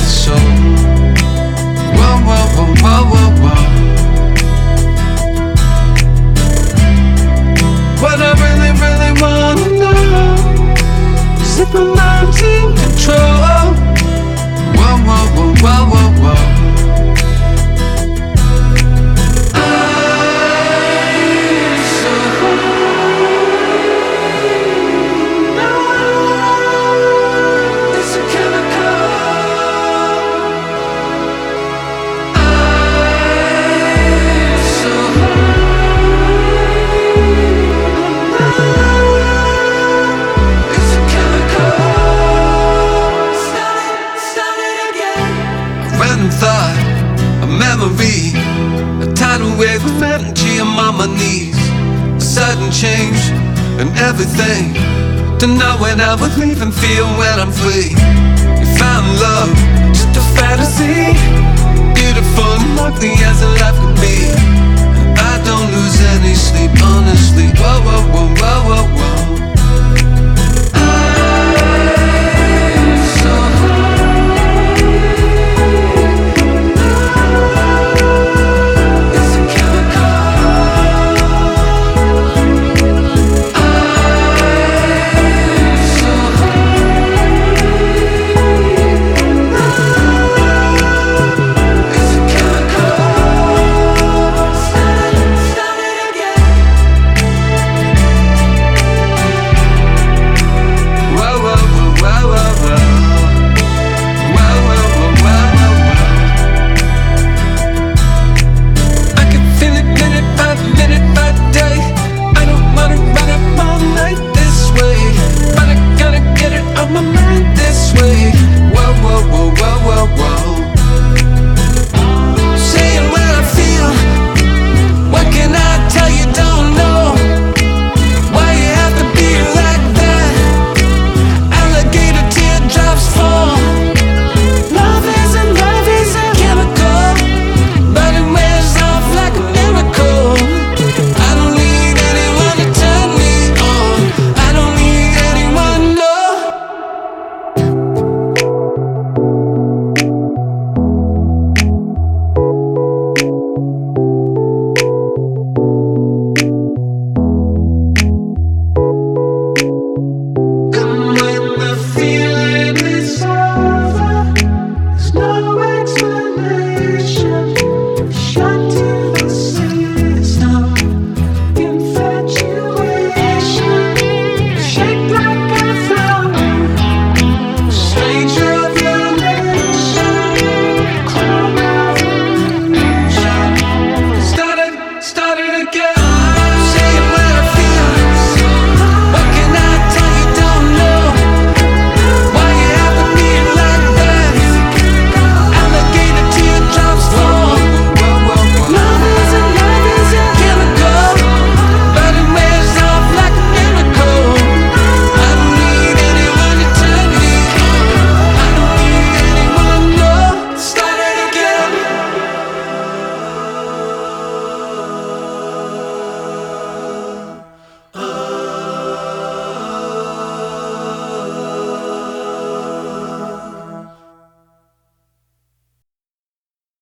soul. Whoa, whoa, whoa, whoa, whoa, whoa. What I really, really wanna know is if my mind's in control. Whoa, whoa, whoa, whoa, whoa, whoa. Thought, a memory, a tidal wave of energy. I'm on my knees, a sudden change in everything. To know when I would leave and feel when I'm free. You found love, just a fantasy, beautiful and ugly as a life could be. I don't lose any sleep, honestly. Whoa, whoa, whoa, whoa, whoa, whoa. My mind this way.